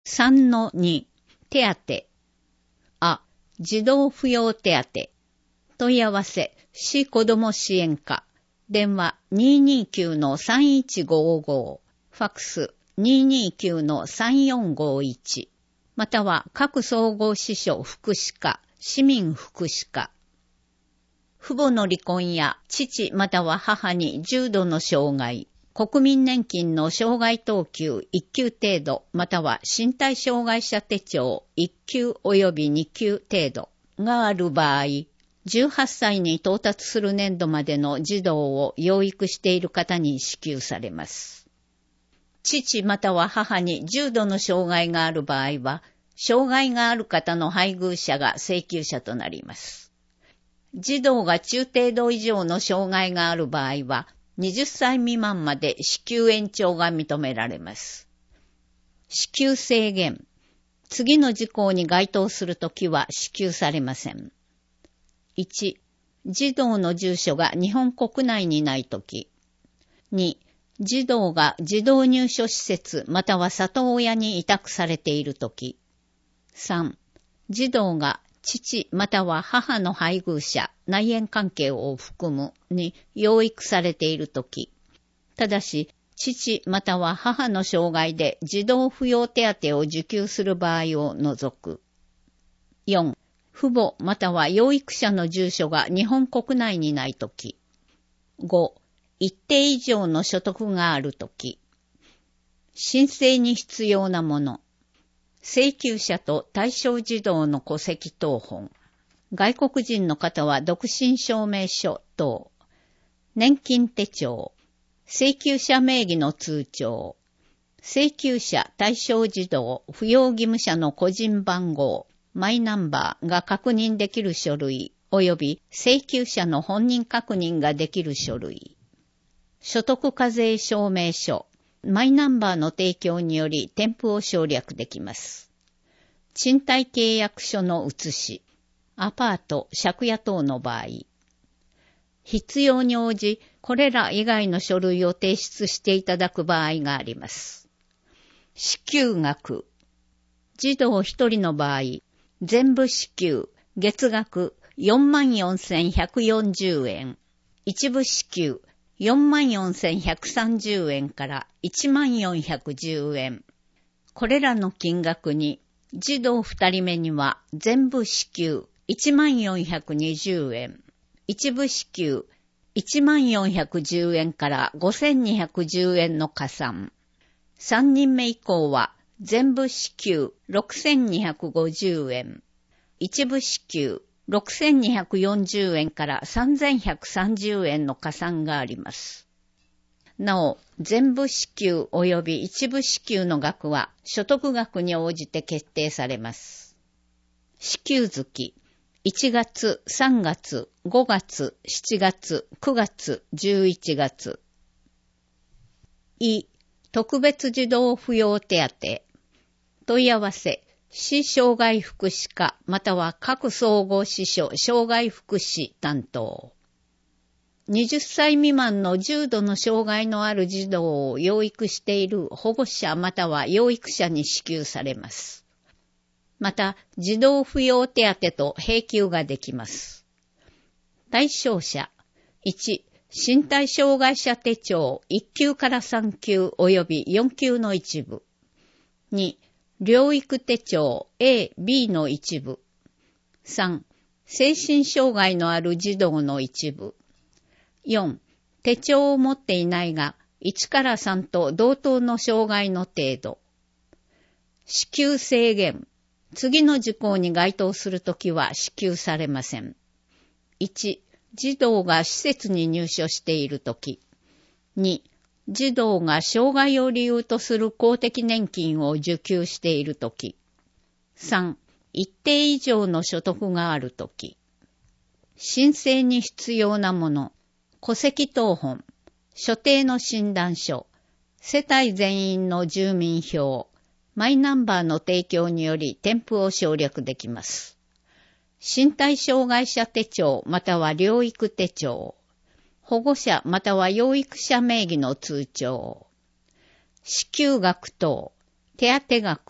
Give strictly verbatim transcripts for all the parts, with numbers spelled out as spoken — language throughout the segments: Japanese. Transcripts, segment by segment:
さんのに、手当。あ、児童扶養手当。問い合わせ、市子ども支援課。電話 にーにーきゅうのさんいちごーごー。ファックス にーにーきゅうのさんよんごーいち。または各総合支所福祉課、市民福祉課。父母の離婚や父または母に重度の障害、国民年金の障害等級いっ級程度または身体障害者手帳いっ級及びに級程度がある場合、じゅうはっさいに到達する年度までの児童を養育している方に支給されます。父または母に重度の障害がある場合は、障害がある方の配偶者が請求者となります。児童が中程度以上の障害がある場合は、はたち未満まで支給延長が認められます。支給制限。次の事項に該当するときは支給されません。いち、児童の住所が日本国内にないとき。に、児童が児童入所施設または里親に委託されているとき。さん、児童が父または母の配偶者、内縁関係を含むに養育されているとき。ただし、父または母の障害で児童扶養手当を受給する場合を除く。よん、父母または養育者の住所が日本国内にないとき。ご、一定以上の所得があるとき。申請に必要なもの。請求者と対象児童の戸籍謄本。外国人の方は独身証明書等。年金手帳。請求者名義の通帳。請求者対象児童扶養義務者の個人番号。マイナンバーが確認できる書類及び請求者の本人確認ができる書類。所得課税証明書。マイナンバーの提供により添付を省略できます。賃貸契約書の写し。アパート、借家等の場合。必要に応じ、これら以外の書類を提出していただく場合があります。支給額。児童一人の場合、全部支給、月額 よんまんよんせんひゃくよんじゅうえん。一部支給、よんまんよんせんひゃくさんじゅうえんからいちまんよんひゃくじゅうえん。これらの金額に、児童二人目には全部支給いちまんよんひゃくにじゅうえん。一部支給いちまんよんひゃくじゅうえんからごせんにひゃくじゅうえんの加算。三人目以降は全部支給ろくせんにひゃくごじゅうえん。一部支給ろくせんにひゃくよんじゅうえんからさんぜんひゃくさんじゅうえんの加算があります。なお、全部支給及び一部支給の額は所得額に応じて決定されます。支給月、いちがつ、さんがつ、ごがつ、しちがつ、くがつ、じゅういちがつ。い、特別児童扶養手当。問い合わせ、市障害福祉課または各総合支所障害福祉担当。はたち未満の重度の障害のある児童を養育している保護者または養育者に支給されます。また、児童扶養手当と併給ができます。対象者、いち、身体障害者手帳いっ級からさん級及びよん級の一部。に、療育手帳 A、B の一部。さん、精神障害のある児童の一部。よん、手帳を持っていないが、いちからさんと同等の障害の程度。支給制限。次の事項に該当するときは支給されません。いち、児童が施設に入所しているとき。に、児童が障害を理由とする公的年金を受給しているとき。さん、一定以上の所得があるとき。申請に必要なもの。戸籍謄本、所定の診断書、世帯全員の住民票、マイナンバーの提供により添付を省略できます。身体障害者手帳または療育手帳、保護者または養育者名義の通帳、支給額等、手当額、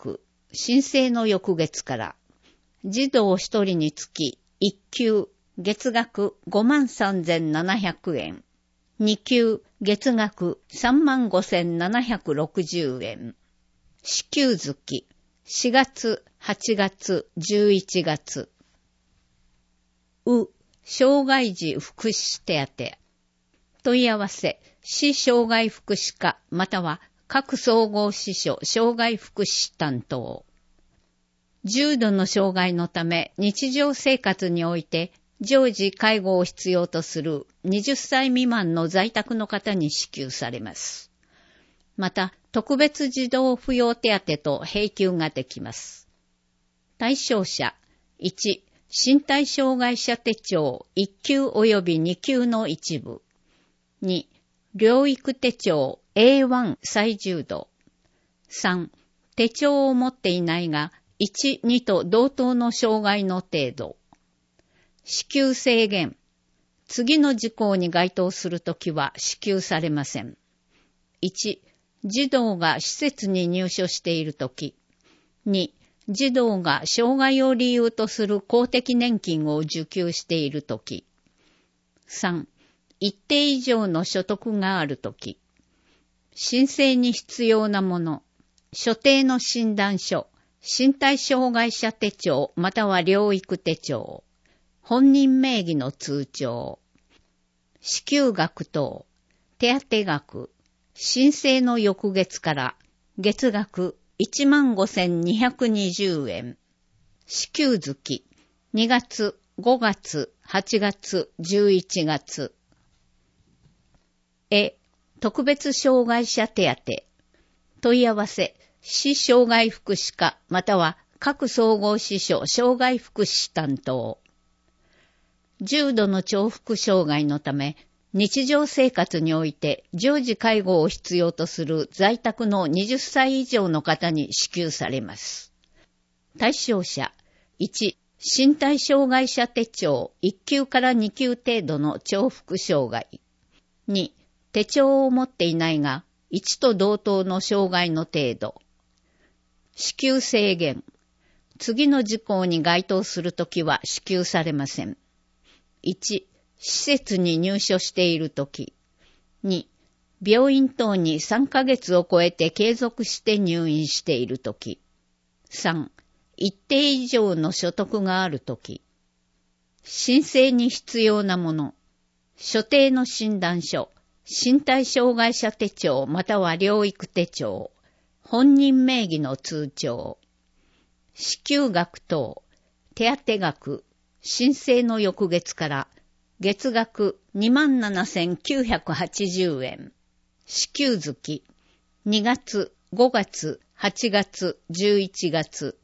申請の翌月から、児童一人につきいっ級月額 ごまんさんぜんななひゃくえん、に級月額 さんまんごせんななひゃくろくじゅうえん、支給月しがつ、はちがつ、じゅういちがつ。う、障害児福祉手当。問い合わせ、市障害福祉課または各総合支所障害福祉担当。重度の障害のため日常生活において常時介護を必要とするはたち未満の在宅の方に支給されます。また、特別児童扶養手当と併給ができます。対象者、いち、身体障害者手帳いっ級及びに級の一部。に、療育手帳 エーワン 最重度。さん、手帳を持っていないが、いち、にと同等の障害の程度。支給制限。次の事項に該当するときは支給されません。いち、児童が施設に入所しているとき。に、児童が障害を理由とする公的年金を受給しているとき。さん、一定以上の所得があるとき。申請に必要なもの。所定の診断書。身体障害者手帳または療育手帳。本人名義の通帳。支給額等。手当額。申請の翌月から月額いちまんごせんにひゃくにじゅうえん。支給月。にがつ、ごがつ、はちがつ、じゅういちがつ。え、特別障害者手当。問い合わせ。市障害福祉課または各総合支所障害福祉担当。重度の重複障害のため日常生活において常時介護を必要とする在宅のはたち以上の方に支給されます。対象者いち、身体障害者手帳いっ級からに級程度の重複障害。に、手帳を持っていないがいちと同等の障害の程度。支給制限。次の事項に該当するときは支給されません。いち、施設に入所しているとき。に、病院等にさんかげつを超えて継続して入院しているとき。さん、一定以上の所得があるとき。申請に必要なもの。所定の診断書。身体障害者手帳または療育手帳。本人名義の通帳。支給額等。手当額。申請の翌月から月額 にまんななせんきゅうひゃくはちじゅうえん。支給月。にがつ、ごがつ、はちがつ、じゅういちがつ。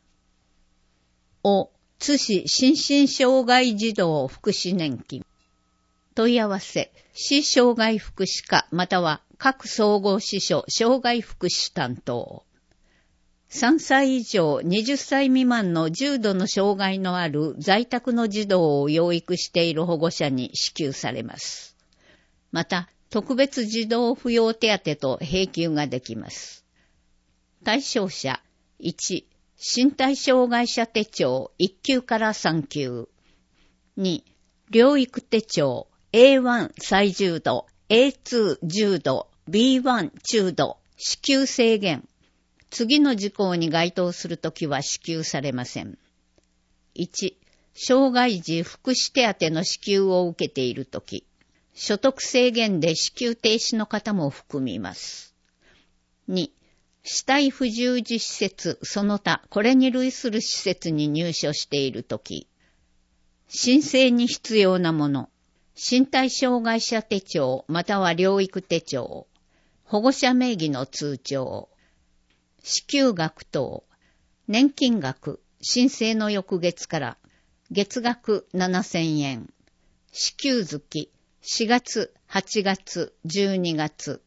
お、津市心身障害児童福祉年金。問い合わせ、市障害福祉課または各総合支所障害福祉担当。さんさい以上はたち未満の重度の障害のある在宅の児童を養育している保護者に支給されます。また、特別児童扶養手当と併給ができます。対象者いち、身体障害者手帳いっ級からさん級。に、療育手帳エーワン 最重度、エーツー 重度、ビーワン 中度、支給制限。次の事項に該当するときは支給されません。いち、障害児福祉手当の支給を受けているとき、所得制限で支給停止の方も含みます。に、肢体不自由児施設、その他、これに類する施設に入所しているとき、申請に必要なもの、身体障害者手帳または療育手帳、保護者名義の通帳、支給額等、年金額、申請の翌月から月額ななせんえん、支給月、しがつ、はちがつ、じゅうにがつ。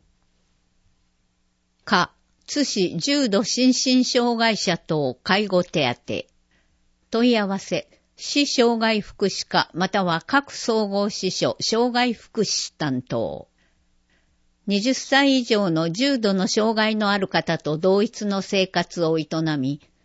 か、津市重度心身障害者等介護手当。問い合わせ、市障害福祉課または各総合支所障害福祉担当。はたち以上の重度の障害のある方と同一の生活を営み、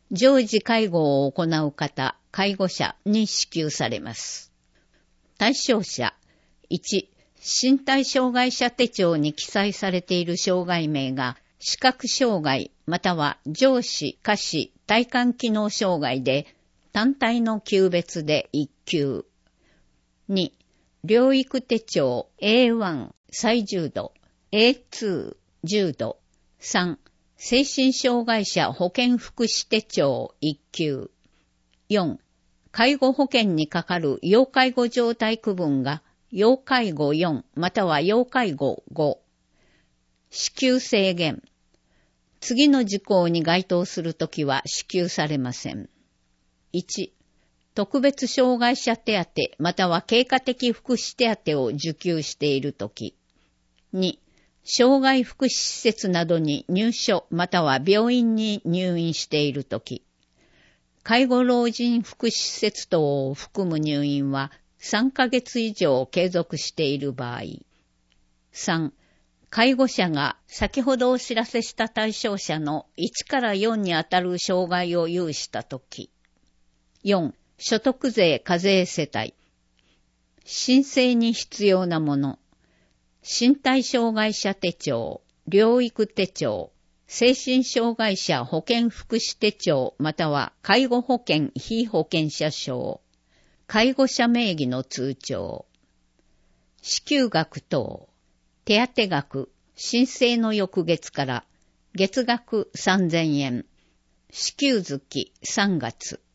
常時介護を行う方、介護者に支給されます。対象者、いち、身体障害者手帳に記載されている障害名が、視覚障害または上肢、下肢、体幹機能障害で、単体の級別でいっ級。に、療育手帳 エーワン 最重度、エーツー 重度。さん、精神障害者保健福祉手帳いっ級。よん、介護保険にかかる要介護状態区分が要介護よんまたは要介護ご。支給制限。次の事項に該当するときは支給されません。いち、特別障害者手当または経過的福祉手当を受給しているとき。に、障害福祉施設などに入所または病院に入院しているとき。介護老人福祉施設等を含む入院はさんかげつ以上継続している場合。さん、介護者が先ほどお知らせした対象者のいちからよんにあたる障害を有したとき。よん、所得税課税世帯。申請に必要なもの。身体障害者手帳、療育手帳、精神障害者保健福祉手帳または介護保険被保険者証、介護者名義の通帳、支給額等、手当額、申請の翌月から月額さんぜんえん、支給月さんがつ、